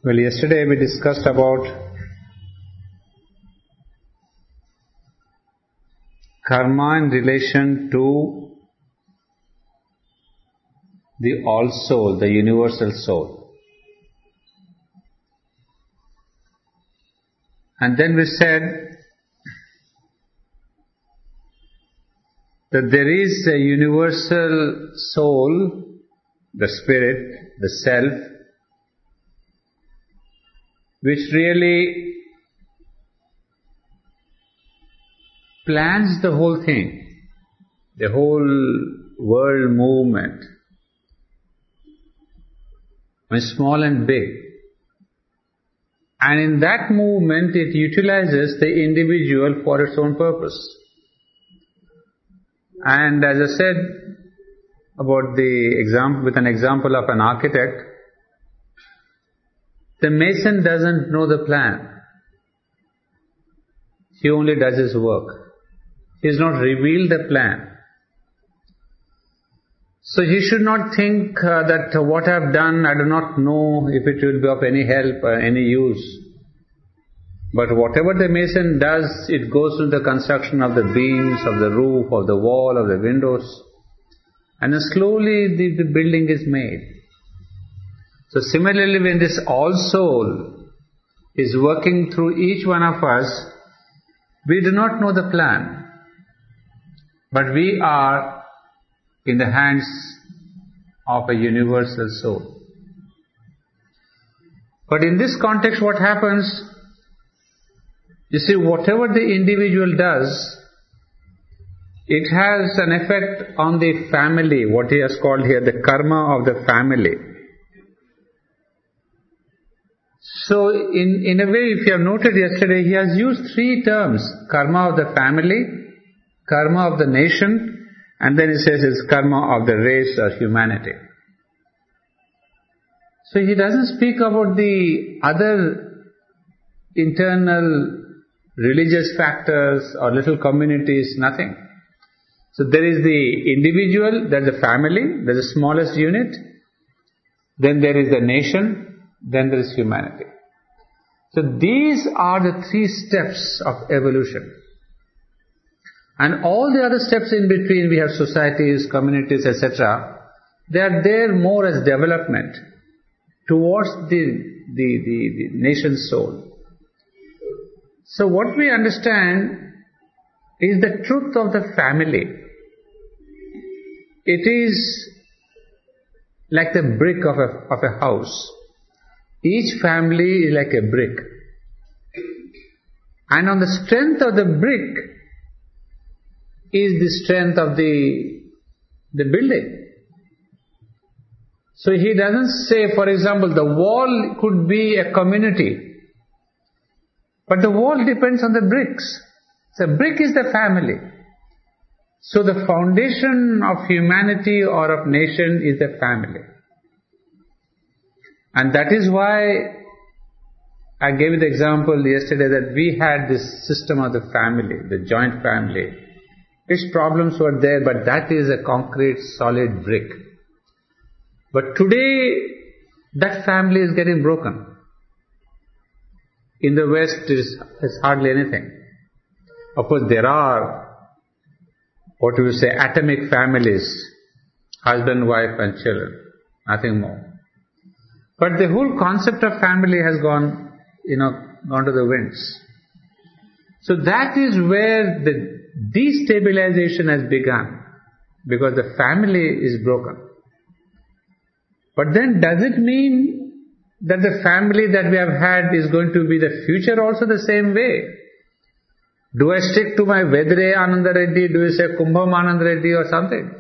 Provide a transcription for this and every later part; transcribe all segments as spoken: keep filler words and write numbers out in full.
Well, yesterday we discussed about karma in relation to the all-soul, the universal soul. And then we said that there is a universal soul, the spirit, the self, which really plans the whole thing, the whole world movement, I mean, small and big. And in that movement it utilizes the individual for its own purpose. And as I said about the example, with an example of an architect, the mason doesn't know the plan. He only does his work. He has not revealed the plan. So he should not think uh, that uh, what I have done, I do not know if it will be of any help or any use. But whatever the mason does, it goes to the construction of the beams, of the roof, of the wall, of the windows. And then slowly the, the building is made. So similarly, when this all-soul is working through each one of us, we do not know the plan, but we are in the hands of a universal soul. But in this context, what happens? You see, whatever the individual does, it has an effect on the family, what he has called here the karma of the family. So, in, in a way, if you have noted yesterday, he has used three terms: karma of the family, karma of the nation, and then he says it's karma of the race or humanity. So he doesn't speak about the other internal religious factors or little communities, nothing. So there is the individual, there's the family, there's the smallest unit, then there is the nation, then there is humanity. So these are the three steps of evolution. And all the other steps in between, we have societies, communities, et cetera. They are there more as development towards the, the, the, the nation's soul. So what we understand is the truth of the family. It is like the brick of a, of a house. Each family is like a brick. And on the strength of the brick is the strength of the, the building. So he doesn't say, for example, the wall could be a community, but the wall depends on the bricks. The brick is the family. So the foundation of humanity or of nation is the family. And that is why I gave you the example yesterday that we had this system of the family, the joint family. Its problems were there, but that is a concrete, solid brick. But today, that family is getting broken. In the West, it is, it's hardly anything. Of course, there are, what do you say, atomic families, husband, wife and children, nothing more. But the whole concept of family has gone, you know, gone to the winds. So that is where the destabilization has begun, because the family is broken. But then does it mean that the family that we have had is going to be the future also the same way? Do I stick to my Vedre Ananda Reddy? Do I say Kumbham Ananda Reddy or something?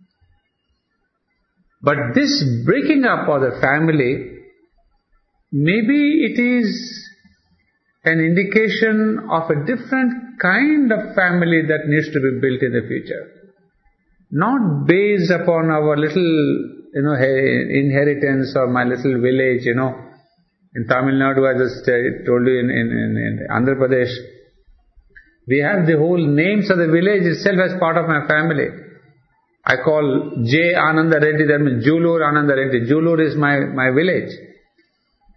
But this breaking up of the family, maybe it is an indication of a different kind of family that needs to be built in the future. Not based upon our little, you know, inheritance or my little village, you know. In Tamil Nadu, I just uh, told you, in, in, in, in Andhra Pradesh, we have the whole names of the village itself as part of my family. I call J. Ananda Reddy, that means Julur Ananda Reddy. Julur is my, my village.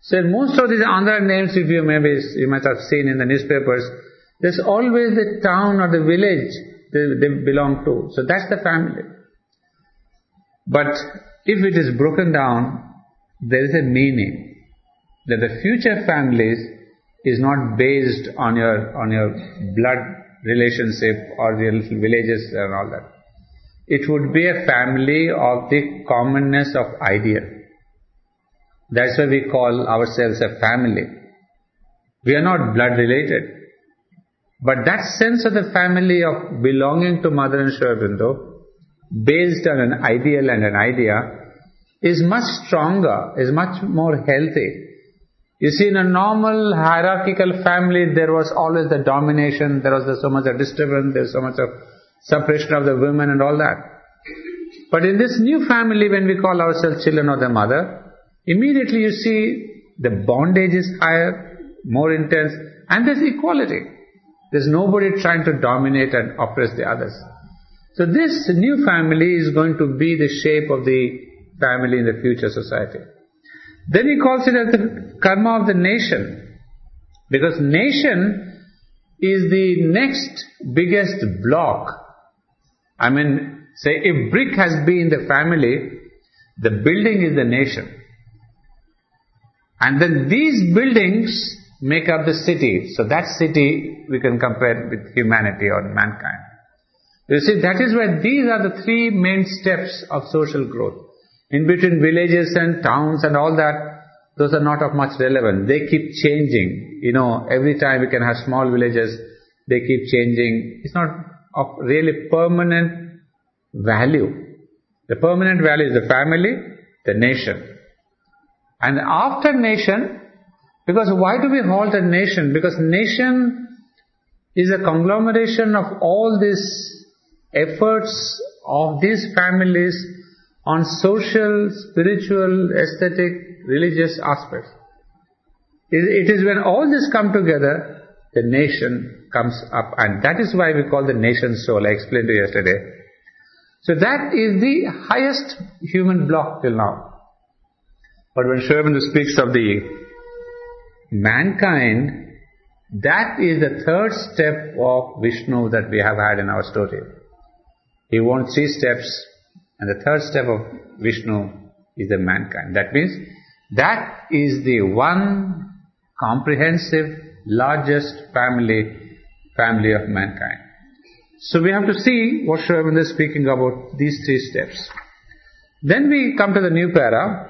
So in most of these Andhra names, if you maybe you might have seen in the newspapers, there's always the town or the village they, they belong to. So that's the family. But if it is broken down, there is a meaning that the future families is not based on your on your blood relationship or your little villages and all that. It would be a family of the commonness of idea. That's why we call ourselves a family. We are not blood related. But that sense of the family of belonging to Mother and Sri Aurobindo, based on an ideal and an idea, is much stronger, is much more healthy. You see, in a normal hierarchical family, there was always the domination, there was so much of disturbance, there was so much of suppression of the women and all that. But in this new family, when we call ourselves children of the Mother, immediately you see the bondage is higher, more intense, and there's equality. There's nobody trying to dominate and oppress the others. So this new family is going to be the shape of the family in the future society. Then he calls it as the karma of the nation. Because nation is the next biggest block. I mean, say if brick has been the family, the building is the nation. And then these buildings make up the city. So that city we can compare with humanity or mankind. You see, that is why these are the three main steps of social growth. In between villages and towns and all that, those are not of much relevance. They keep changing. You know, every time we can have small villages, they keep changing. It's not of really permanent value. The permanent value is the family, the nation. And after nation, because why do we halt a nation? Because nation is a conglomeration of all these efforts of these families on social, spiritual, aesthetic, religious aspects. It is when all this come together, the nation comes up, and that is why we call the nation soul. I explained to you yesterday. So that is the highest human block till now. But when Sri Aurobindo speaks of the mankind, that is the third step of Vishnu that we have had in our story. He wants three steps, and the third step of Vishnu is the mankind. That means that is the one comprehensive, largest family, family of mankind. So we have to see what Sri Aurobindo is speaking about these three steps. Then we come to the new para.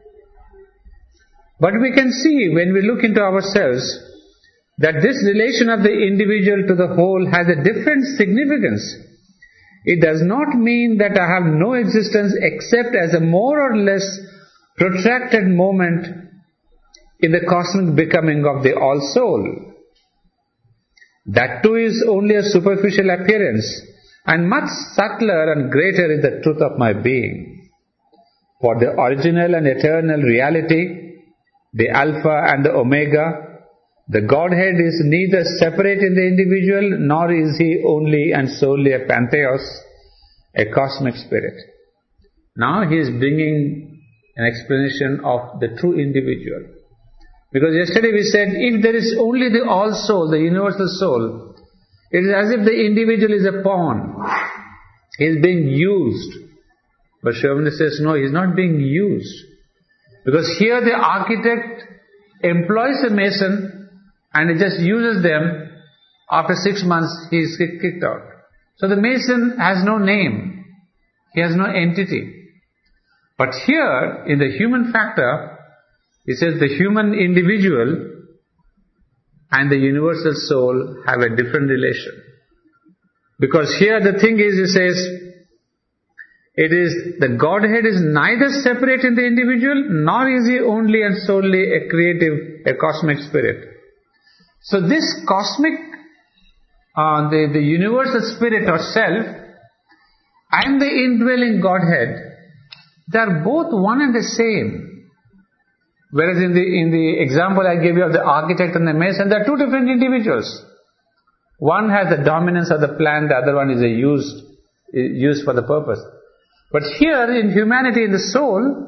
But we can see when we look into ourselves that this relation of the individual to the whole has a different significance. It does not mean that I have no existence except as a more or less protracted moment in the cosmic becoming of the All-Soul. That too is only a superficial appearance, and much subtler and greater is the truth of my being. For the original and eternal reality, the Alpha and the Omega, the Godhead is neither separate in the individual, nor is he only and solely a pantheos, a cosmic spirit. Now he is bringing an explanation of the true individual. Because yesterday we said, if there is only the all-soul, the universal soul, it is as if the individual is a pawn. He is being used. But Sri Aurobindo says, no, he is not being used. Because here the architect employs a mason and he just uses them. After six months he is kicked out. So the mason has no name. He has no entity. But here in the human factor, he says the human individual and the universal soul have a different relation. Because here the thing is, he says, it is, the Godhead is neither separate in the individual, nor is he only and solely a creative, a cosmic spirit. So this cosmic, uh, the, the universal spirit or self, and the indwelling Godhead, they are both one and the same. Whereas in the, in the example I gave you of the architect and the mason, they are two different individuals. One has the dominance of the plan, the other one is a used, used for the purpose. But here in humanity, in the soul,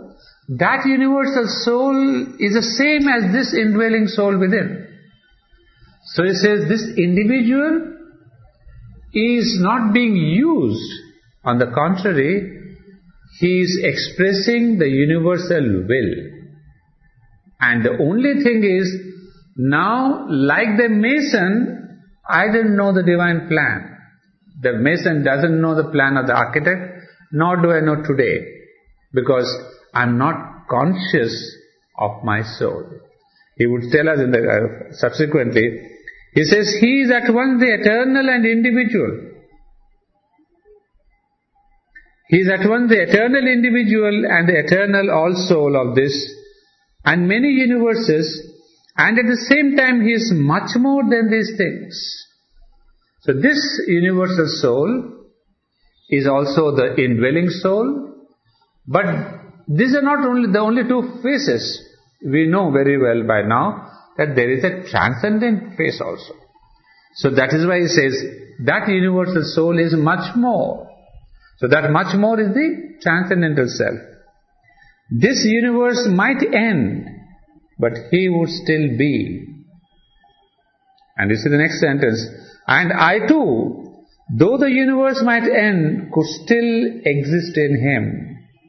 that universal soul is the same as this indwelling soul within. So he says this individual is not being used. On the contrary, he is expressing the universal will. And the only thing is, now, like the mason, I didn't know the divine plan. The mason doesn't know the plan of the architect, nor do I know today, because I'm not conscious of my soul. He would tell us in the uh, subsequently, he says, he is at once the eternal and individual. He is at once the eternal individual and the eternal all-soul of this and many universes, and at the same time he is much more than these things. So this universal soul is also the indwelling soul, but these are not only the only two phases. We know very well by now that there is a transcendent phase also. So that is why he says that universal soul is much more. So that much more is the transcendental self. This universe might end, but he would still be. And this is the next sentence. And I too, though the universe might end, could still exist in him.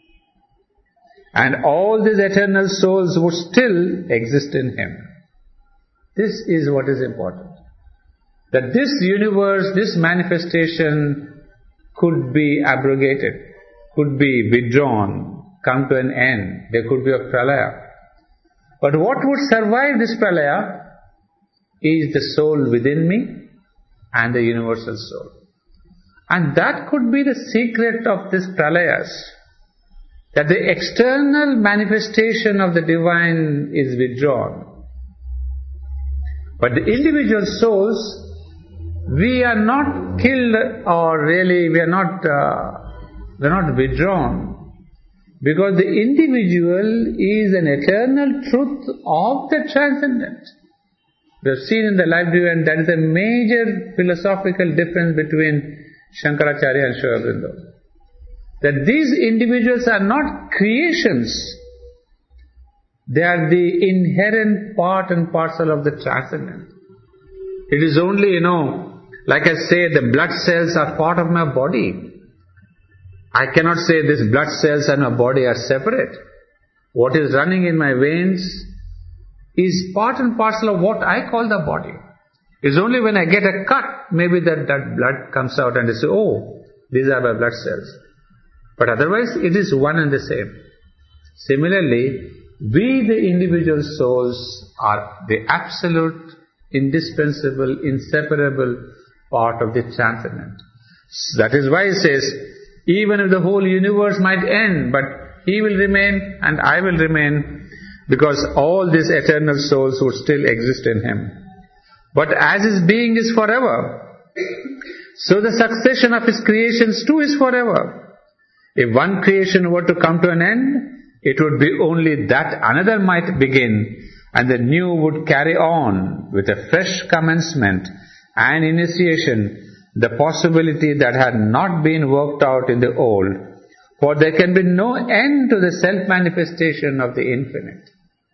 And all these eternal souls would still exist in him. This is what is important. That this universe, this manifestation could be abrogated, could be withdrawn, come to an end. There could be a pralaya. But what would survive this pralaya is the soul within me and the universal soul. And that could be the secret of this pralayas. That the external manifestation of the divine is withdrawn. But the individual souls, we are not killed, or really we are not, uh, we are not withdrawn. Because the individual is an eternal truth of the transcendent. We have seen in the life divine that is a major philosophical difference between Shankaracharya and Sri Aurobindo. That these individuals are not creations. They are the inherent part and parcel of the transcendent. It is only, you know, like I say, the blood cells are part of my body. I cannot say these blood cells and my body are separate. What is running in my veins is part and parcel of what I call the body. It's only when I get a cut, maybe that, that blood comes out and they say, oh, these are my blood cells. But otherwise, it is one and the same. Similarly, we the individual souls are the absolute, indispensable, inseparable part of the transcendent. That is why he says, even if the whole universe might end, but he will remain and I will remain, because all these eternal souls would still exist in him. But as his being is forever, so the succession of his creations too is forever. If one creation were to come to an end, it would be only that another might begin, and the new would carry on with a fresh commencement and initiation, the possibility that had not been worked out in the old, for there can be no end to the self-manifestation of the infinite.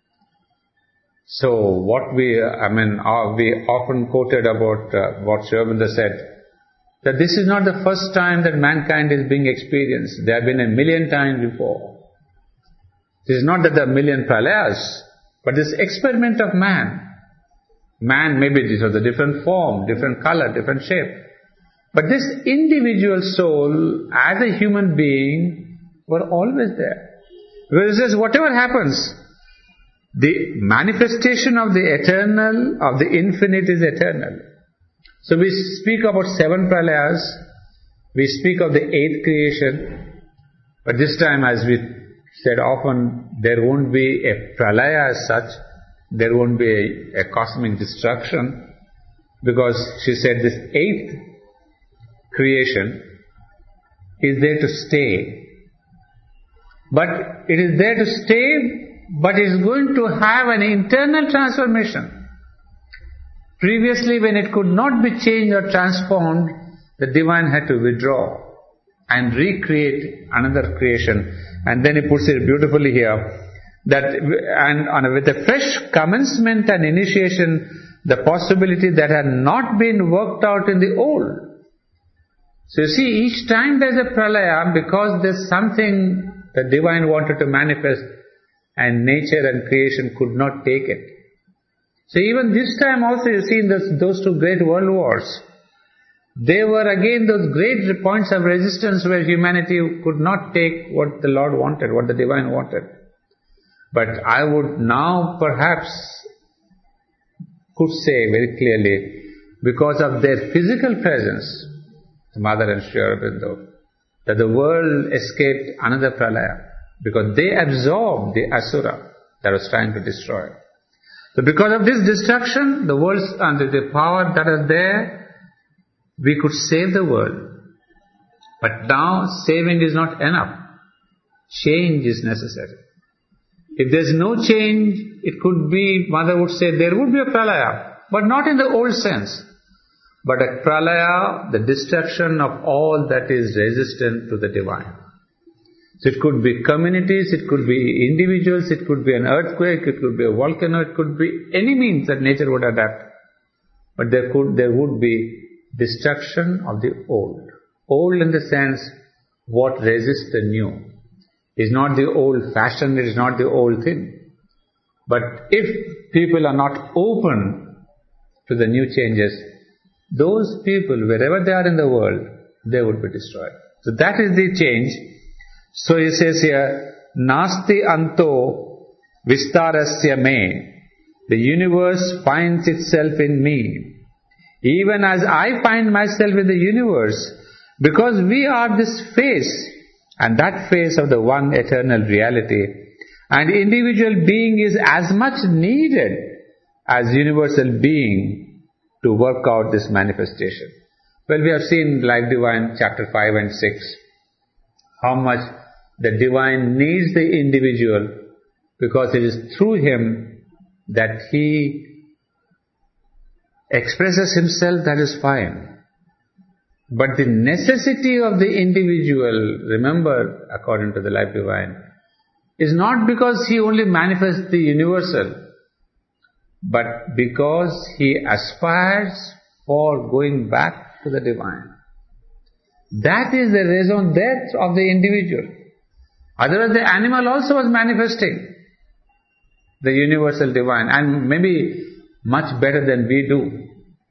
So what we, I mean, uh, we often quoted about uh, what Sri Aurobindo said, that this is not the first time that mankind is being experienced. There have been a million times before. It is not that there are a million pralayas, but this experiment of man. Man maybe this was a different form, different color, different shape. But this individual soul, as a human being, were always there. Because it says, whatever happens, the manifestation of the eternal, of the infinite is eternal. So we speak about seven pralayas, we speak of the eighth creation, but this time, as we said often, there won't be a pralaya as such, there won't be a, a cosmic destruction, because she said this eighth creation is there to stay. But it is there to stay, but it is going to have an internal transformation. Previously, when it could not be changed or transformed, the divine had to withdraw. and recreate another creation. And then he puts it beautifully here, that and on, with a fresh commencement and initiation, the possibility that had not been worked out in the old. So you see, each time there's a pralaya, because there's something the divine wanted to manifest, and nature and creation could not take it. So even this time also you see in this, those two great world wars, they were again those great points of resistance where humanity could not take what the Lord wanted, what the divine wanted. But I would now perhaps could say very clearly, because of their physical presence, the Mother and Sri Aurobindo, that the world escaped another pralaya, because they absorbed the asura that was trying to destroy. So because of this destruction, the world's under the power that is there, we could save the world. But now saving is not enough. Change is necessary. If there's no change, it could be, Mother would say, there would be a pralaya, but not in the old sense. But a pralaya, the destruction of all that is resistant to the divine. So it could be communities, it could be individuals, it could be an earthquake, it could be a volcano, it could be any means that nature would adapt. But there could, there would be destruction of the old. Old in the sense, what resists the new. Is not the old fashion, it is not the old thing. But if people are not open to the new changes, those people, wherever they are in the world, they would be destroyed. So that is the change. So he says here, Nasti anto vistarasya me. The universe finds itself in me. Even as I find myself in the universe, because we are this face, and that face of the one eternal reality, and individual being is as much needed as universal being to work out this manifestation. Well, we have seen Life Divine chapter five and six, how much the divine needs the individual, because it is through him that he expresses himself. That is fine. But the necessity of the individual, remember, according to the Life Divine, is not because he only manifests the universal, but because he aspires for going back to the divine. That is the raison d'etre of the individual. Otherwise the animal also was manifesting the universal divine, and maybe much better than we do.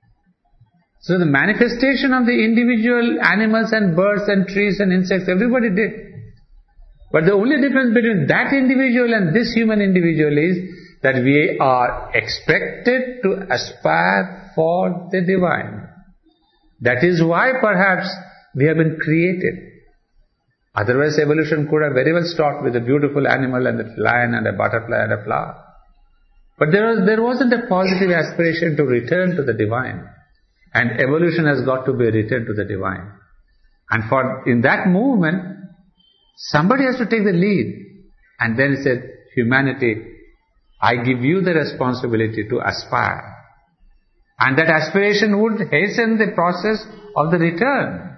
So the manifestation of the individual animals and birds and trees and insects, everybody did. But the only difference between that individual and this human individual is that we are expected to aspire for the divine. That is why perhaps we have been created. Otherwise evolution could have very well stopped with a beautiful animal and a lion and a butterfly and a flower. But there was, there wasn't a positive aspiration to return to the divine. And evolution has got to be a return to the divine. And for in that movement, somebody has to take the lead. And then he said, humanity, I give you the responsibility to aspire. And that aspiration would hasten the process of the return.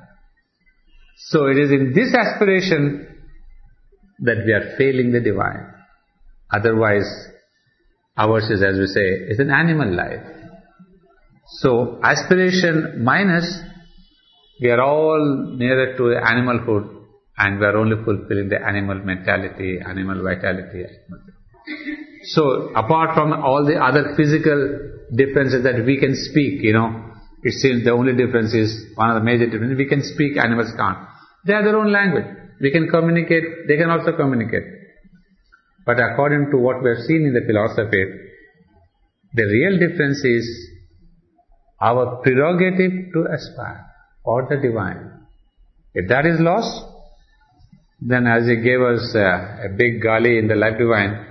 So it is in this aspiration that we are failing the divine. Otherwise, ours is, as we say, is an animal life. So aspiration minus, we are all nearer to animalhood, and we are only fulfilling the animal mentality, animal vitality. So apart from all the other physical differences that we can speak, you know, it seems the only difference is, one of the major differences, we can speak, animals can't. They have their own language. We can communicate, they can also communicate. But according to what we have seen in the philosophy, the real difference is our prerogative to aspire for the divine. If that is lost, then as he gave us uh, a big gali in the Life Divine,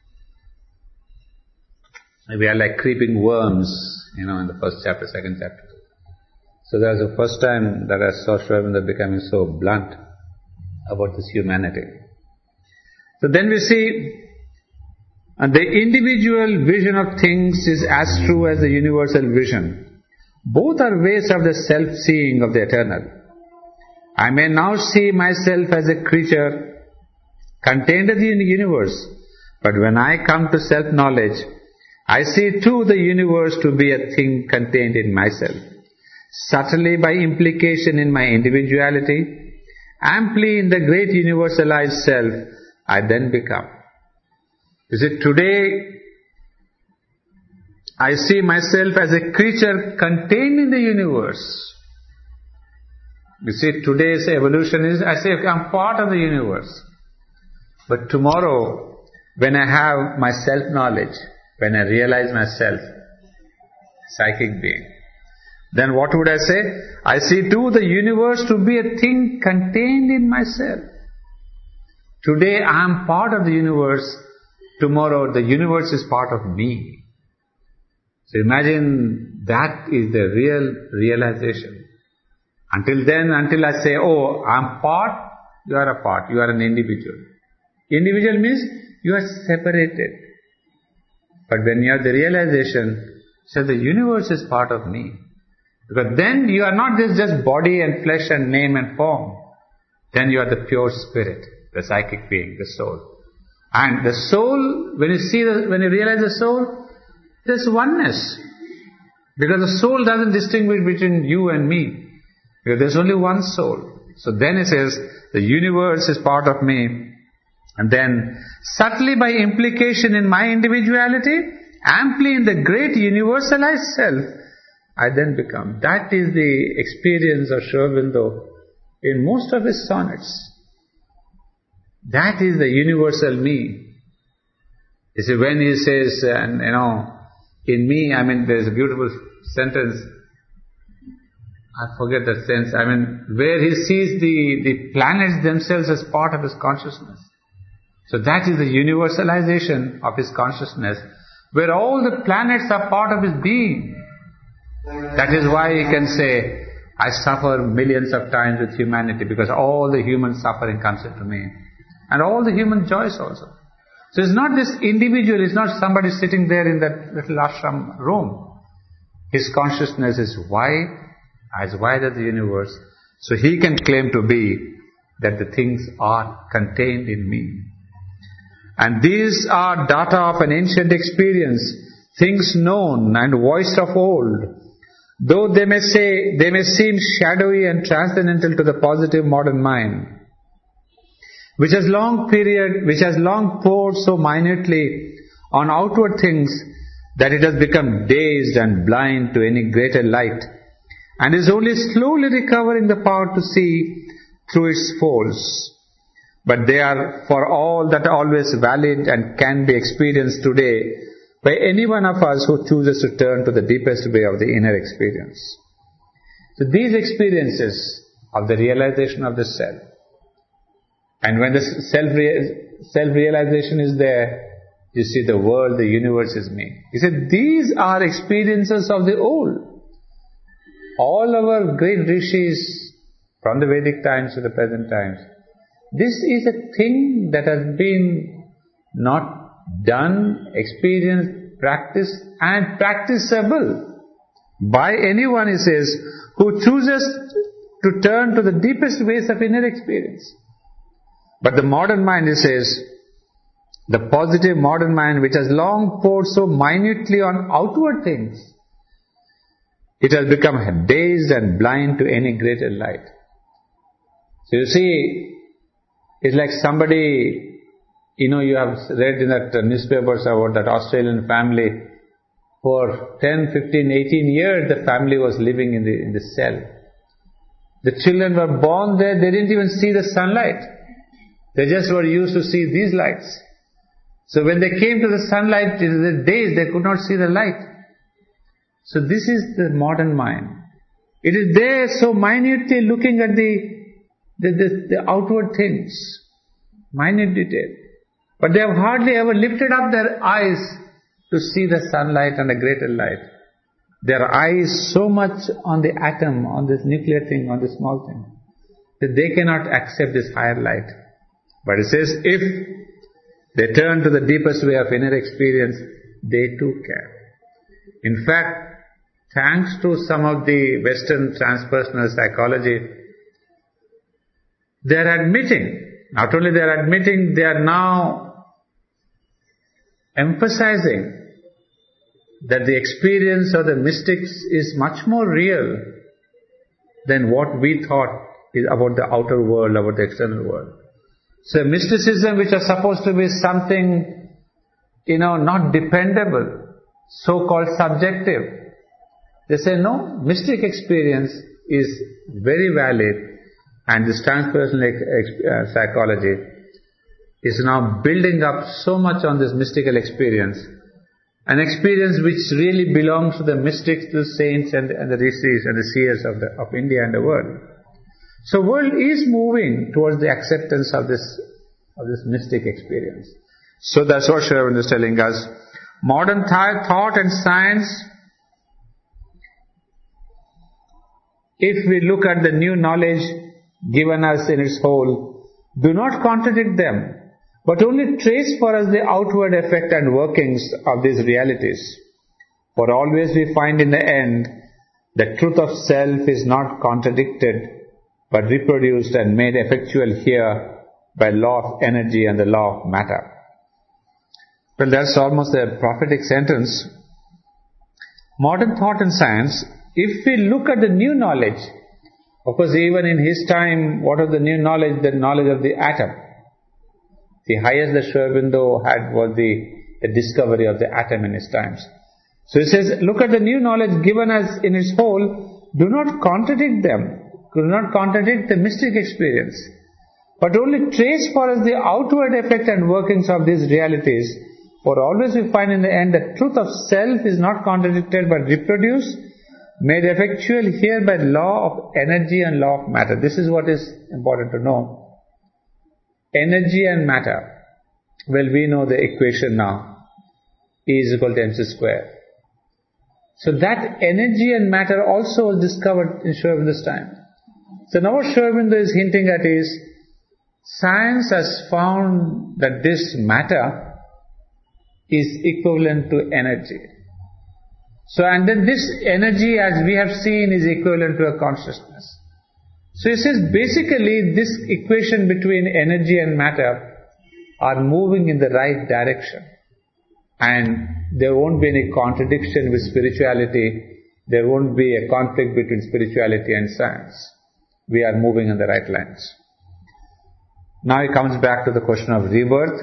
we are like creeping worms, you know, in the first chapter, second chapter. So that was the first time that I saw Sri Aurobindo becoming so blunt about this humanity. So then we see uh, the individual vision of things is as true as the universal vision. Both are ways of the self-seeing of the eternal. I may now see myself as a creature contained in the universe, but when I come to self-knowledge, I see too the universe to be a thing contained in myself, subtly by implication in my individuality, amply in the great universalized self I then become. You see, today I see myself as a creature contained in the universe. You see, today's evolution is, I say, I'm part of the universe. But tomorrow, when I have my self-knowledge, when I realize myself, psychic being, then what would I say? I see too the universe to be a thing contained in myself. Today I am part of the universe. Tomorrow the universe is part of me. So imagine that is the real realization. Until then, until I say, oh, I am part, you are a part, you are an individual. Individual means you are separated. But when you have the realization, so the universe is part of me. Because then you are not this just body and flesh and name and form. Then you are the pure spirit, the psychic being, the soul. And the soul, when you see the, when you realize the soul, there's oneness. Because the soul doesn't distinguish between you and me. Because there's only one soul. So then it says, the universe is part of me. And then, subtly by implication in my individuality, amply in the great universalized self, I then become. That is the experience of Sri Aurobindo in most of his sonnets. That is the universal me. You see, when he says, and you know, in me, I mean, there's a beautiful sentence, I forget that sense, I mean, where he sees the, the planets themselves as part of his consciousness. So that is the universalization of his consciousness, where all the planets are part of his being. That is why he can say, I suffer millions of times with humanity, because all the human suffering comes into me. And all the human joys also. So it's not this individual, it's not somebody sitting there in that little ashram room. His consciousness is wide, as wide as the universe. So he can claim to be that the things are contained in me. And these are data of an ancient experience, things known and voiced of old. Though they may say, they may seem shadowy and transcendental to the positive modern mind, which has long period, which has long poured so minutely on outward things that it has become dazed and blind to any greater light, and is only slowly recovering the power to see through its folds. But they are for all that always valid and can be experienced today by any one of us who chooses to turn to the deepest way of the inner experience. So these experiences of the realization of the self, and when the self self-realization is there, you see the world, the universe is me. He said, these are experiences of the old. All our great rishis, from the Vedic times to the present times, this is a thing that has been not done, experienced, practiced, and practicable by anyone, he says, who chooses to turn to the deepest ways of inner experience. But the modern mind, he says, the positive modern mind, which has long poured so minutely on outward things, it has become dazed and blind to any greater light. So you see, it's like somebody, you know, you have read in that newspapers about that Australian family. For ten, fifteen, eighteen years, the family was living in the in the cell. The children were born there, they didn't even see the sunlight. They just were used to see these lights. So when they came to the sunlight, in the days, they could not see the light. So this is the modern mind. It is there so minutely looking at the The, the, the outward things, minute detail. But they have hardly ever lifted up their eyes to see the sunlight and a greater light. Their eyes so much on the atom, on this nuclear thing, on this small thing, that they cannot accept this higher light. But it says, if they turn to the deepest way of inner experience, they too can. In fact, thanks to some of the Western transpersonal psychology, they are admitting, not only they are admitting, they are now emphasizing that the experience of the mystics is much more real than what we thought is about the outer world, about the external world. So mysticism, which is supposed to be something, you know, not dependable, so-called subjective, they say no, mystic experience is very valid, and this transpersonal uh, psychology is now building up so much on this mystical experience, an experience which really belongs to the mystics, the saints and, and the rishis and the seers of, the, of India and the world. So world is moving towards the acceptance of this, of this mystic experience. So that's what Sri Aurobindo is telling us. Modern th- thought and science, if we look at the new knowledge given us in its whole, do not contradict them, but only trace for us the outward effect and workings of these realities. For always we find in the end, the truth of self is not contradicted, but reproduced and made effectual here by law of energy and the law of matter. Well, that's almost a prophetic sentence. Modern thought and science, if we look at the new knowledge, of course even in his time, what was the new knowledge? The knowledge of the atom. The highest that Sri Aurobindo had was the, the discovery of the atom in his times. So he says, look at the new knowledge given us in its whole, do not contradict them, do not contradict the mystic experience, but only trace for us the outward effect and workings of these realities. For always we find in the end the truth of self is not contradicted but reproduced, made effectual here by law of energy and law of matter. This is what is important to know. Energy and matter. Well, we know the equation now. E is equal to mc square. So that energy and matter also was discovered in Sri Aurobindo's time. So now what Sri Aurobindo is hinting at is, science has found that this matter is equivalent to energy. So, and then this energy, as we have seen, is equivalent to a consciousness. So he says, basically this equation between energy and matter are moving in the right direction. And there won't be any contradiction with spirituality. There won't be a conflict between spirituality and science. We are moving in the right lines. Now he comes back to the question of rebirth.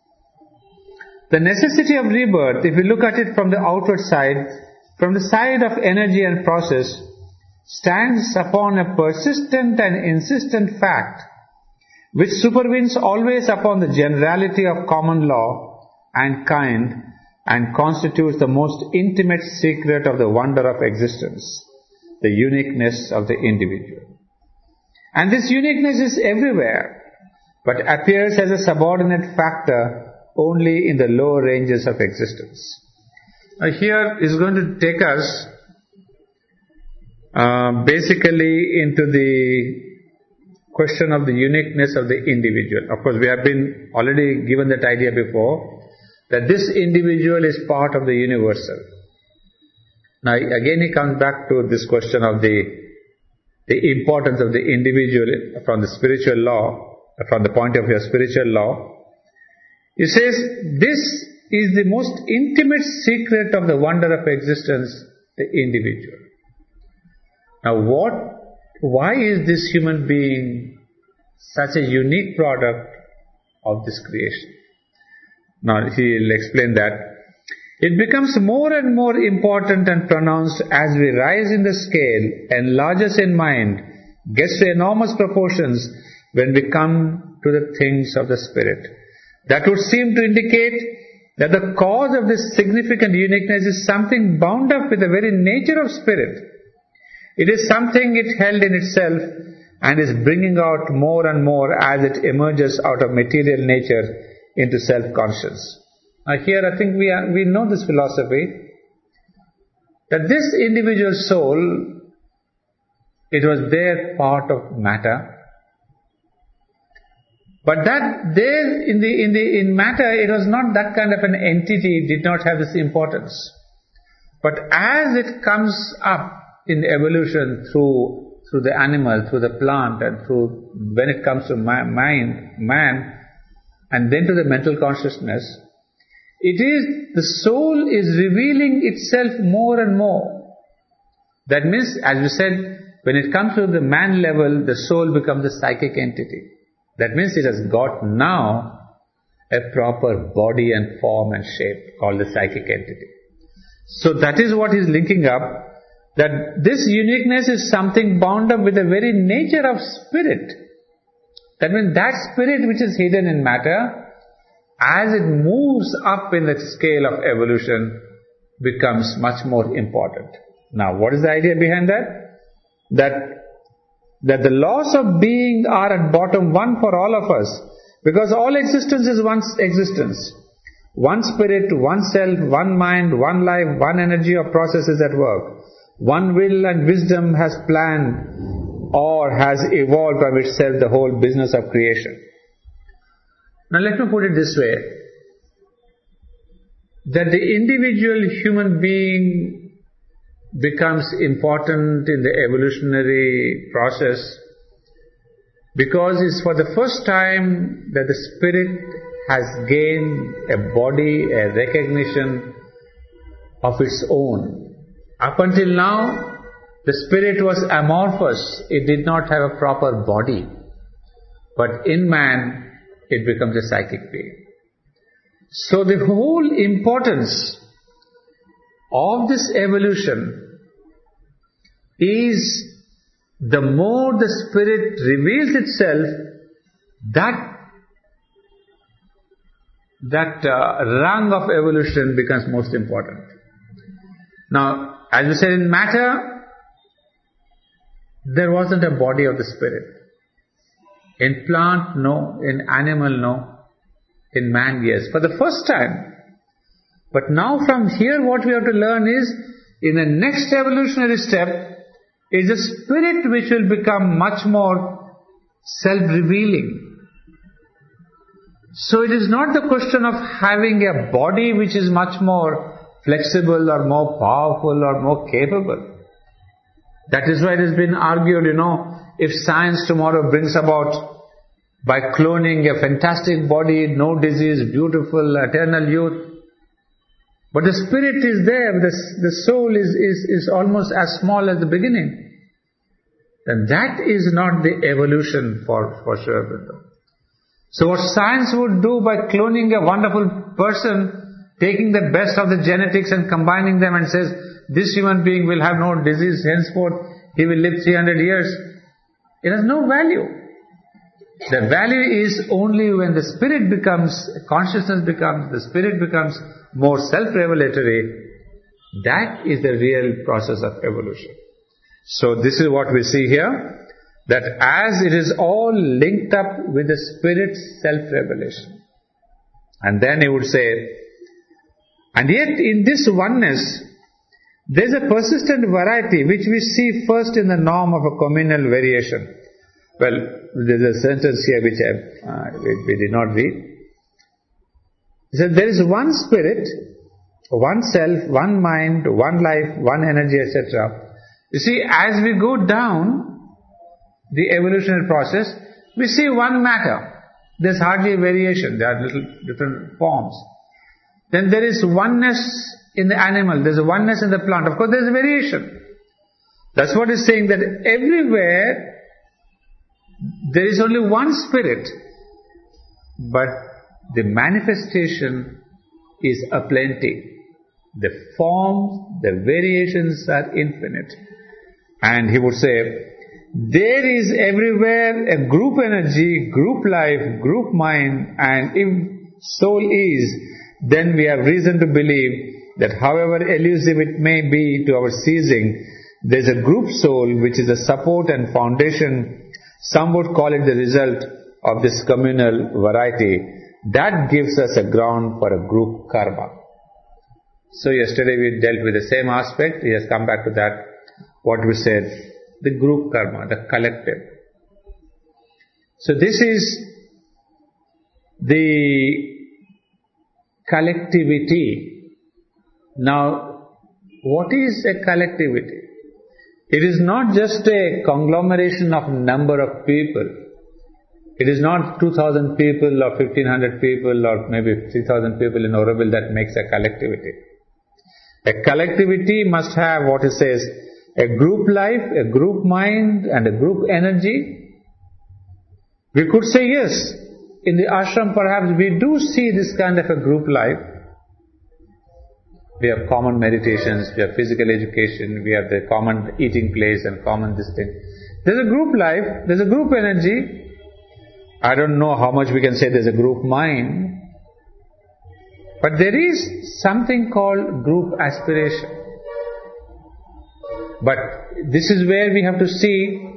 The necessity of rebirth, if we look at it from the outward side, from the side of energy and process, stands upon a persistent and insistent fact which supervenes always upon the generality of common law and kind and constitutes the most intimate secret of the wonder of existence, the uniqueness of the individual. And this uniqueness is everywhere, but appears as a subordinate factor only in the lower ranges of existence. Now here is going to take us uh, basically into the question of the uniqueness of the individual. Of course, we have been already given that idea before, that this individual is part of the universal. Now again he comes back to this question of the, the importance of the individual from the spiritual law, from the point of view of spiritual law. He says, this is the most intimate secret of the wonder of existence, the individual. Now what, why is this human being such a unique product of this creation? Now he'll explain that. It becomes more and more important and pronounced as we rise in the scale, enlarges in mind, gets to enormous proportions when we come to the things of the spirit. That would seem to indicate that the cause of this significant uniqueness is something bound up with the very nature of spirit. It is something it held in itself and is bringing out more and more as it emerges out of material nature into self-conscious. Now here I think we are, we know this philosophy, that this individual soul, it was their part of matter. But that there in the in the in matter, it was not that kind of an entity, it did not have this importance. But as it comes up in evolution through through the animal, through the plant, and through, when it comes to mind, man, and then to the mental consciousness, it is, the soul is revealing itself more and more. That means, as we said, when it comes to the man level, the soul becomes a psychic entity. That means it has got now a proper body and form and shape called the psychic entity. So that is what is linking up, that this uniqueness is something bound up with the very nature of spirit. That means that spirit which is hidden in matter, as it moves up in the scale of evolution, becomes much more important. Now, what is the idea behind that? That, that the laws of being are at bottom one for all of us, because all existence is one existence. One spirit, one self, one mind, one life, one energy or process is at work. One will and wisdom has planned or has evolved from itself the whole business of creation. Now let me put it this way, that the individual human being becomes important in the evolutionary process because it's for the first time that the spirit has gained a body, a recognition of its own. Up until now, the spirit was amorphous. It did not have a proper body. But in man, it becomes a psychic being. So the whole importance of this evolution is, the more the spirit reveals itself, that that uh, rung of evolution becomes most important. Now, as we said, in matter, there wasn't a body of the spirit. In plant, no. In animal, no. In man, yes. For the first time. But now from here what we have to learn is, in the next evolutionary step, is a spirit which will become much more self-revealing. So it is not the question of having a body which is much more flexible or more powerful or more capable. That is why it has been argued, you know, if science tomorrow brings about, by cloning, a fantastic body, no disease, beautiful, eternal youth, but the spirit is there, the, the soul is, is, is almost as small as the beginning, then that is not the evolution for, for sure. So what science would do by cloning a wonderful person, taking the best of the genetics and combining them and says, this human being will have no disease henceforth, he will live three hundred years. It has no value. The value is only when the spirit becomes, consciousness becomes, the spirit becomes more self-revelatory. That is the real process of evolution. So this is what we see here, that as it is all linked up with the spirit's self-revelation. And then he would say, and yet in this oneness, there is a persistent variety which we see first in the norm of a communal variation. Well, there is a sentence here which I, uh, we, we did not read. He said, there is one spirit, one self, one mind, one life, one energy, et cetera. You see, as we go down the evolutionary process, we see one matter. There is hardly a variation. There are little different forms. Then there is oneness in the animal. There is a oneness in the plant. Of course, there is a variation. That's what he's saying, that everywhere there is only one spirit, but the manifestation is aplenty. The forms, the variations are infinite. And he would say, there is everywhere a group energy, group life, group mind, and if soul is, then we have reason to believe that however elusive it may be to our seizing, there is a group soul which is a support and foundation. Some would call it the result of this communal variety. That gives us a ground for a group karma. So yesterday we dealt with the same aspect. He has come back to that, what we said, the group karma, the collective. So this is the collectivity. Now, what is a collectivity? It is not just a conglomeration of number of people. It is not two thousand people or fifteen hundred people or maybe three thousand people in Auroville that makes a collectivity. A collectivity must have what it says, a group life, a group mind and a group energy. We could say yes, in the ashram perhaps we do see this kind of a group life. We have common meditations, we have physical education, we have the common eating place and common this thing. There's a group life, there's a group energy. I don't know how much we can say there's a group mind. But there is something called group aspiration. But this is where we have to see,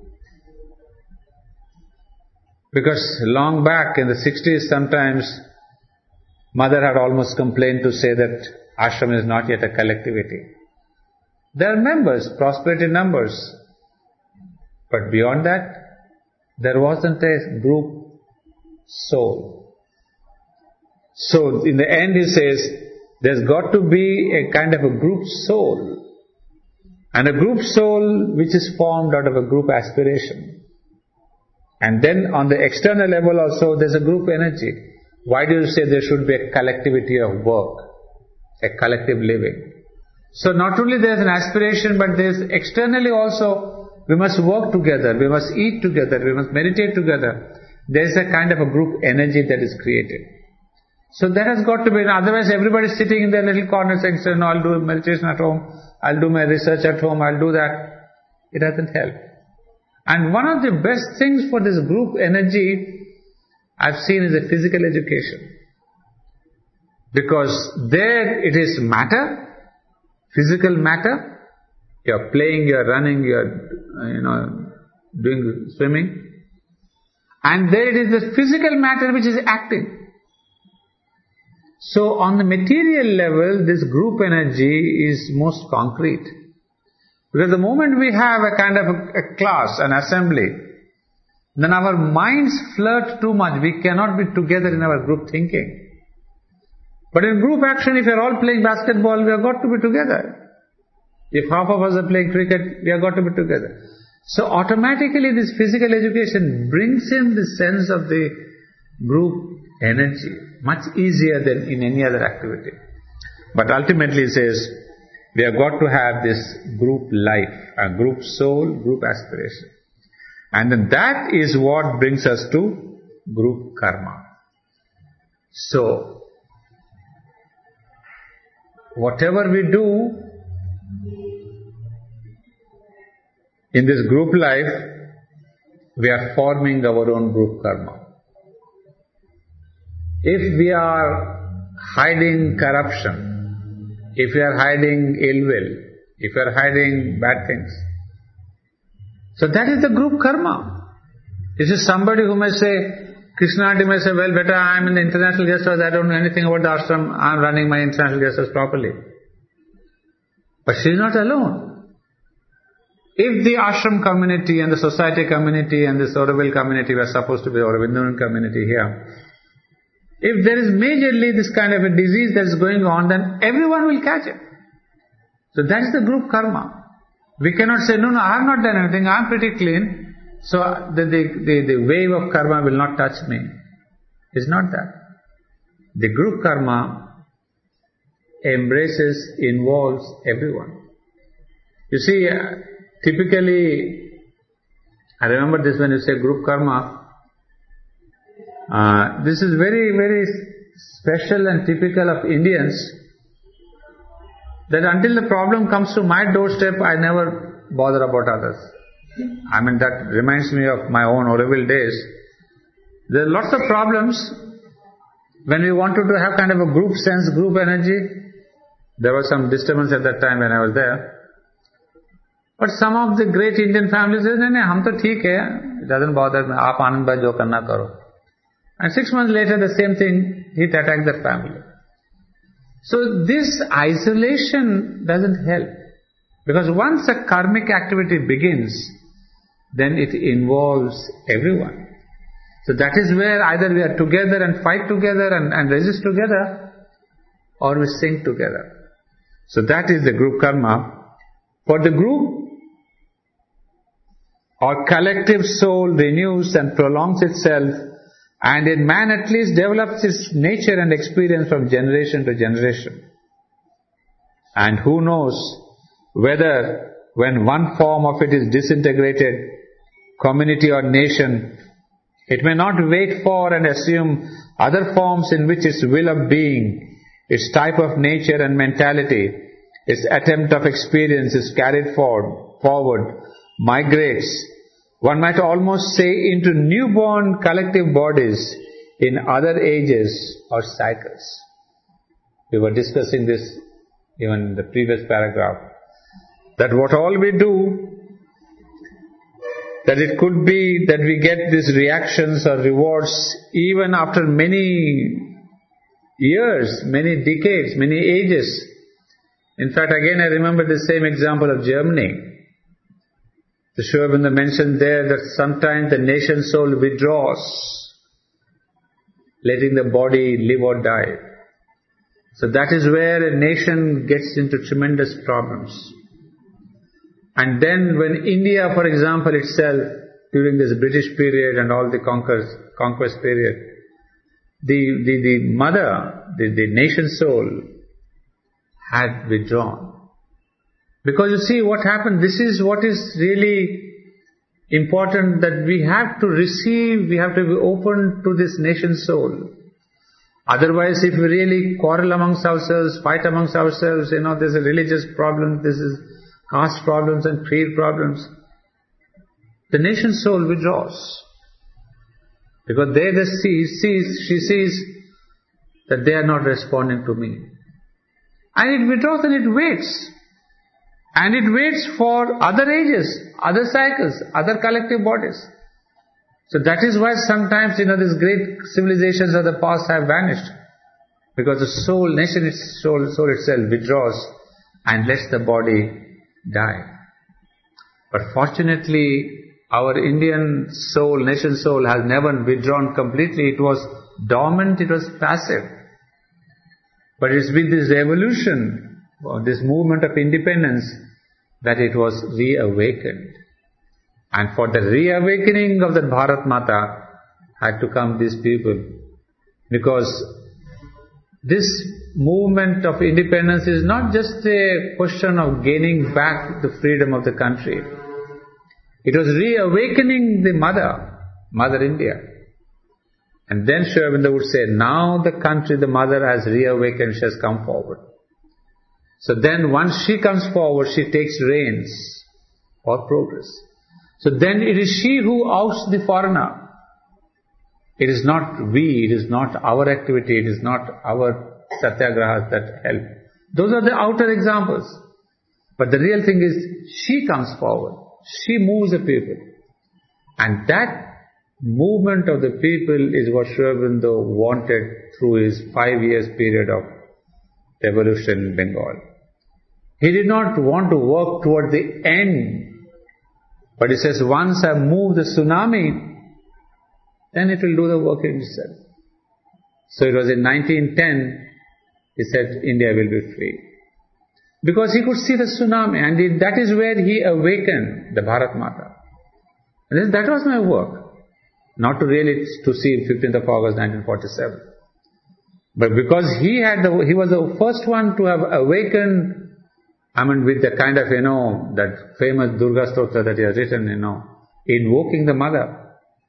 because long back in the sixties sometimes, mother had almost complained to say that ashram is not yet a collectivity. There are members, prosperity numbers. But beyond that, there wasn't a group soul. So in the end he says, there's got to be a kind of a group soul. And a group soul which is formed out of a group aspiration. And then on the external level also there's a group energy. Why do you say there should be a collectivity of work? A collective living. So not only there's an aspiration, but there's externally also, we must work together, we must eat together, we must meditate together. There's a kind of a group energy that is created. So that has got to be, otherwise everybody's sitting in their little corner saying, so, no, I'll do meditation at home, I'll do my research at home, I'll do that. It doesn't help. And one of the best things for this group energy I've seen is a physical education. Because there it is matter, physical matter. You're playing, you're running, you're, you know, doing swimming. And there it is the physical matter which is acting. So on the material level, this group energy is most concrete. Because the moment we have a kind of a, a class, an assembly, then our minds flirt too much. We cannot be together in our group thinking. But in group action, if you're all playing basketball, we have got to be together. If half of us are playing cricket, we have got to be together. So automatically this physical education brings in the sense of the group energy, much easier than in any other activity. But ultimately it says, we have got to have this group life, a group soul, group aspiration. And then that is what brings us to group karma. So, whatever we do in this group life, we are forming our own group karma. If we are hiding corruption, if we are hiding ill will, if we are hiding bad things, so that is the group karma. This is somebody who may say, Krishna aunty may say, well, better I am in the international guest house, I don't know anything about the ashram, I am running my international guest house properly. But she is not alone. If the ashram community and the society community and this Auroville community were supposed to be Aurovindian community here, if there is majorly this kind of a disease that is going on, then everyone will catch it. So that is the group karma. We cannot say, no, no, I have not done anything, I am pretty clean. So the, the, the, the wave of karma will not touch me. It's not that. The group karma embraces, involves everyone. You see, uh, typically, I remember this when you say group karma, uh, this is very, very special and typical of Indians, that until the problem comes to my doorstep, I never bother about others. I mean, that reminds me of my own Auroville days. There are lots of problems. When we wanted to have kind of a group sense, group energy, there was some disturbance at that time when I was there. But some of the great Indian families said, no, no, hum to theek hai, it doesn't bother me, aap anand bhai jo karna karo. And six months later, the same thing, he attacked their family. So this isolation doesn't help. Because once a karmic activity begins, then it involves everyone. So that is where either we are together and fight together and, and resist together, or we sink together. So that is the group karma. For the group, or collective soul renews and prolongs itself, and in man at least develops its nature and experience from generation to generation. And who knows whether when one form of it is disintegrated, community or nation, it may not wait for and assume other forms in which its will of being, its type of nature and mentality, its attempt of experience is carried forward, forward, migrates, one might almost say, into newborn collective bodies in other ages or cycles. We were discussing this even in the previous paragraph, that what all we do, that it could be that we get these reactions or rewards even after many years, many decades, many ages. In fact, again I remember the same example of Germany. The Sri Aurobindo mentioned there that sometimes the nation soul withdraws, letting the body live or die. So that is where a nation gets into tremendous problems. And then when India, for example, itself, during this British period and all the conquest, conquest period, the, the, the mother, the, the nation soul had withdrawn. Because you see what happened, this is what is really important, that we have to receive, we have to be open to this nation soul. Otherwise, if we really quarrel amongst ourselves, fight amongst ourselves, you know, there's a religious problem, this is caste problems and creed problems, the nation soul withdraws. Because there the she sees, she sees that they are not responding to me. And it withdraws and it waits. And it waits for other ages, other cycles, other collective bodies. So that is why sometimes, you know, these great civilizations of the past have vanished. Because the soul, nation soul, soul itself withdraws and lets the body die. But fortunately, our Indian soul, nation soul, has never withdrawn completely. It was dormant, it was passive. But it's with this revolution, or this movement of independence, that it was reawakened. And for the reawakening of the Bharat Mata had to come these people. Because this movement of independence is not just a question of gaining back the freedom of the country. It was reawakening the mother, Mother India. And then Sri Aurobindo would say, now the country, the mother has reawakened, she has come forward. So then once she comes forward, she takes reins for progress. So then it is she who outs the foreigner. It is not we, it is not our activity, it is not our satyagrahas that help. Those are the outer examples. But the real thing is, she comes forward. She moves the people. And that movement of the people is what Sri Aurobindo wanted through his five years period of revolution in Bengal. He did not want to work toward the end. But he says, once I move the tsunami, then it will do the work itself. So it was in nineteen ten, he said, India will be free. Because he could see the tsunami, and it, that is where he awakened the Bharat Mata. And that was my work. Not to really to see fifteenth of August nineteen forty-seven. But because he had the, he was the first one to have awakened, I mean, with the kind of, you know, that famous Durga Stotra that he has written, you know, invoking the mother.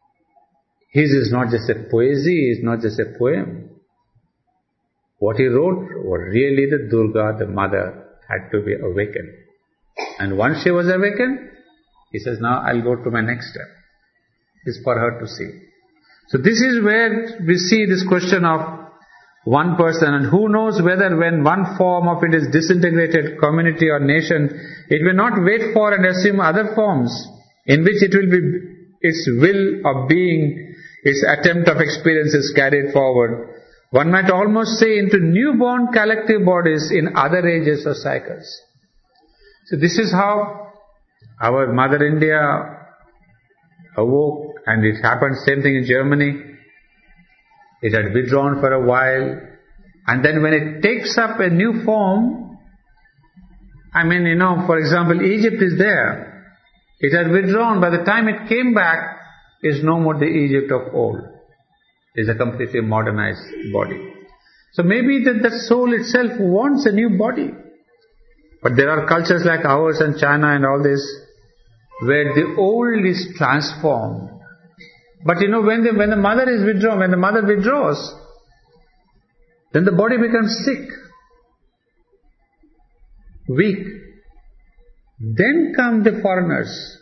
His is not just a poesy, it's not just a poem. What he wrote was really the Durga, the mother, had to be awakened. And once she was awakened, he says, now I'll go to my next step. It's for her to see. So this is where we see this question of one person, and who knows whether when one form of it is disintegrated, community or nation, it will not wait for and assume other forms in which it will be, its will of being, its attempt of experience is carried forward. One might almost say into newborn collective bodies in other ages or cycles. So this is how our Mother India awoke, and it happened same thing in Germany. It had withdrawn for a while, and then when it takes up a new form, I mean, you know, for example, Egypt is there. It had withdrawn. By the time it came back, is no more the Egypt of old. It's a completely modernized body. So maybe that the soul itself wants a new body. But there are cultures like ours and China and all this, where the old is transformed. But you know, when the, when the mother is withdrawn, when the mother withdraws, then the body becomes sick, weak. Then come the foreigners.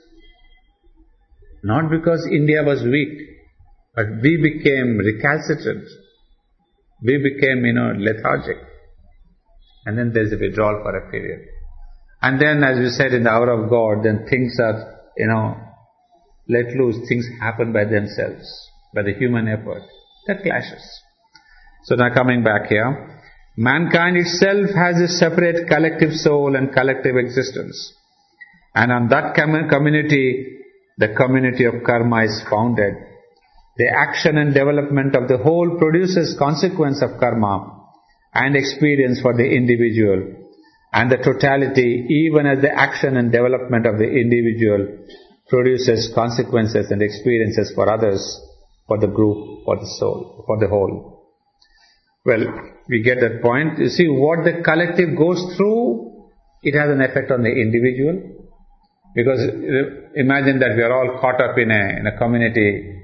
Not because India was weak, but we became recalcitrant. We became, you know, lethargic. And then there's a withdrawal for a period. And then, as we said, in the hour of God, then things are, you know, let loose. Things happen by themselves, by the human effort. That clashes. So now coming back here, mankind itself has a separate collective soul and collective existence. And on that com- community, the community of karma is founded. The action and development of the whole produces consequence of karma and experience for the individual. And the totality, even as the action and development of the individual, produces consequences and experiences for others, for the group, for the soul, for the whole. Well, we get that point. You see, what the collective goes through, it has an effect on the individual. Because imagine that we are all caught up in a, in a community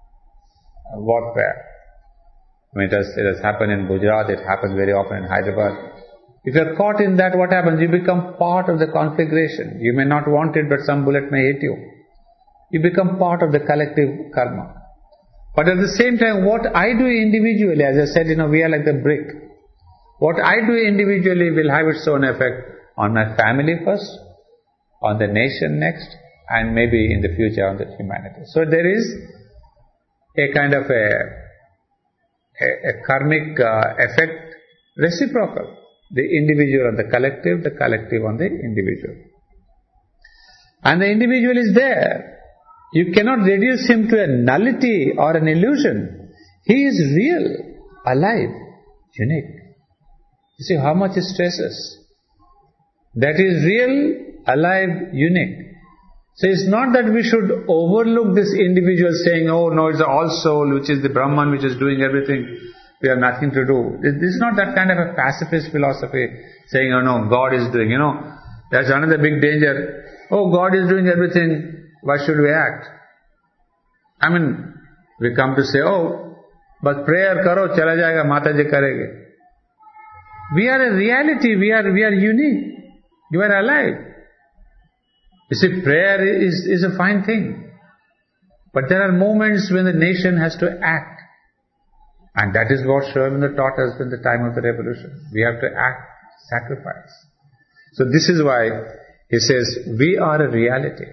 warfare. I mean, it has, it has happened in Gujarat, it happens very often in Hyderabad. If you are caught in that, what happens? You become part of the conflagration. You may not want it, but some bullet may hit you. You become part of the collective karma. But at the same time, what I do individually, as I said, you know, we are like the brick. What I do individually will have its own effect on my family first, on the nation next, and maybe in the future on the humanity. So there is a kind of a, a, a karmic uh, effect, reciprocal. The individual on the collective, the collective on the individual. And the individual is there. You cannot reduce him to a nullity or an illusion. He is real, alive, unique. You see how much it stresses. That is real, alive, unique. So it's not that we should overlook this individual saying, oh no, it's the all soul, which is the Brahman, which is doing everything. We have nothing to do. This is not that kind of a pacifist philosophy saying, oh no, God is doing, you know, that's another big danger. Oh, God is doing everything, why should we act? I mean, we come to say, oh, but prayer karo, chala jayega, Mataji karege. We are a reality, we are, we are unique. You are alive. You see, prayer is, is a fine thing. But there are moments when the nation has to act. And that is what Sri Aurobindo taught us in the time of the revolution. We have to act, sacrifice. So this is why he says, we are a reality.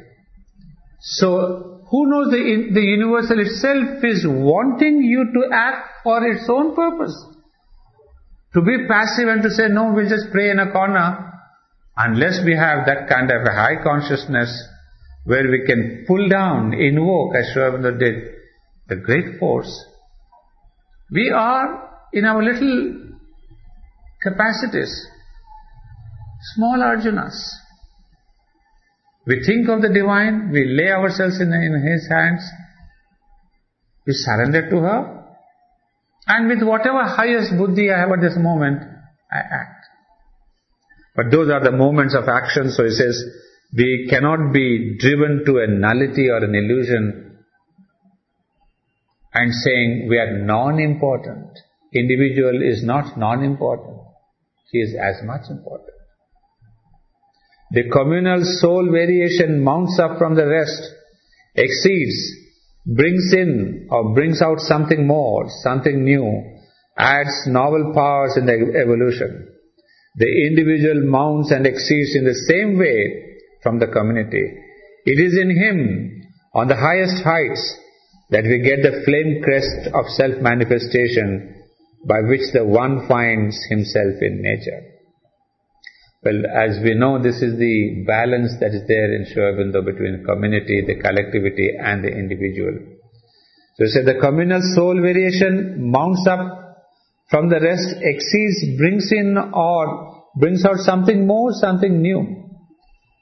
So, who knows the, the universal itself is wanting you to act for its own purpose. To be passive and to say, no, we'll just pray in a corner, unless we have that kind of a high consciousness where we can pull down, invoke, as Sri Aurobindo did, the great force. We are, in our little capacities, small Arjunas. We think of the divine, we lay ourselves in, in His hands, we surrender to her, and with whatever highest buddhi I have at this moment, I act. But those are the moments of action, so he says, we cannot be driven to a nullity or an illusion and saying we are non-important. Individual is not non-important. He is as much important. The communal soul variation mounts up from the rest, exceeds, brings in or brings out something more, something new, adds novel powers in the evolution. The individual mounts and exceeds in the same way from the community. It is in him, on the highest heights, that we get the flame crest of self-manifestation by which the one finds himself in nature. Well, as we know, this is the balance that is there in Sri Aurobindo between community, the collectivity and the individual. So he said the communal soul variation mounts up from the rest, exceeds, brings in or brings out something more, something new.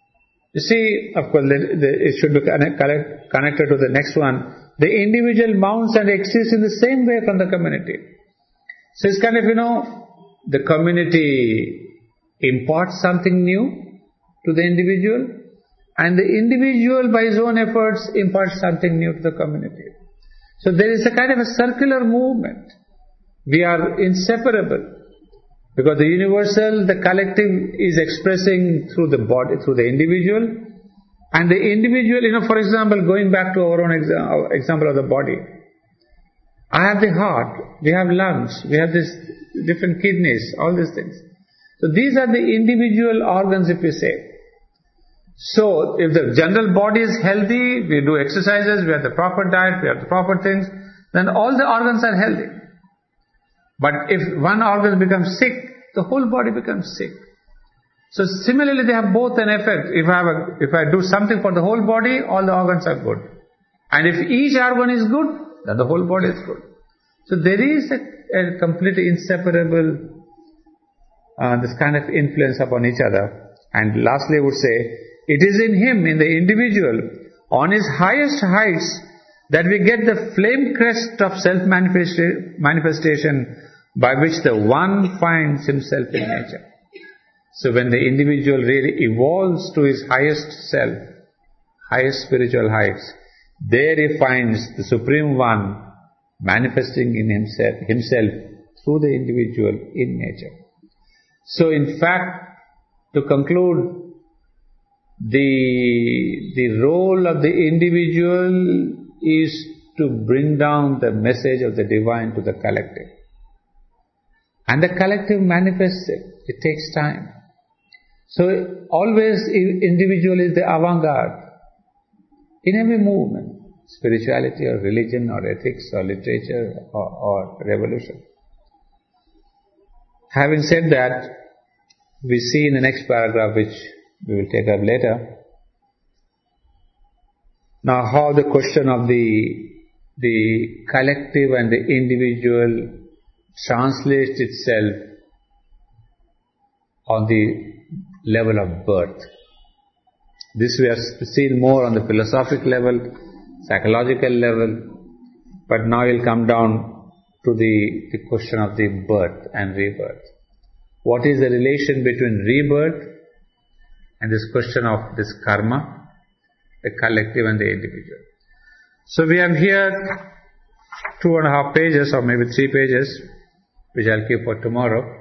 You see, of course, the, the, it should be connect, connect, connected to the next one. The individual mounts and exists in the same way from the community. So it's kind of, you know, the community imparts something new to the individual, and the individual by his own efforts imparts something new to the community. So there is a kind of a circular movement. We are inseparable. Because the universal, the collective is expressing through the body, through the individual, and the individual, you know, for example, going back to our own exa- our example of the body. I have the heart, we have lungs, we have this different kidneys, all these things. So these are the individual organs, if you say. So if the general body is healthy, we do exercises, we have the proper diet, we have the proper things, then all the organs are healthy. But if one organ becomes sick, the whole body becomes sick. So similarly, they have both an effect. If I have a, if I do something for the whole body, all the organs are good. And if each organ is good, then the whole body is good. So there is a, a completely inseparable uh, this kind of influence upon each other. And lastly, I would say, it is in him, in the individual, on his highest heights, that we get the flame crest of self-manifestation by which the one finds himself in nature. So when the individual really evolves to his highest self, highest spiritual heights, there he finds the Supreme One manifesting in himself, himself through the individual in nature. So in fact, to conclude, the, the role of the individual is to bring down the message of the divine to the collective. And the collective manifests it. It takes time. So always individual is the avant-garde in every movement, spirituality or religion or ethics or literature or, or revolution. Having said that, we see in the next paragraph, which we will take up later, now how the question of the, the collective and the individual translates itself on the level of birth. This we have seen more on the philosophic level, psychological level, but now we'll come down to the, the question of the birth and rebirth. What is the relation between rebirth and this question of this karma, the collective and the individual? So we have here two and a half pages or maybe three pages, which I'll keep for tomorrow.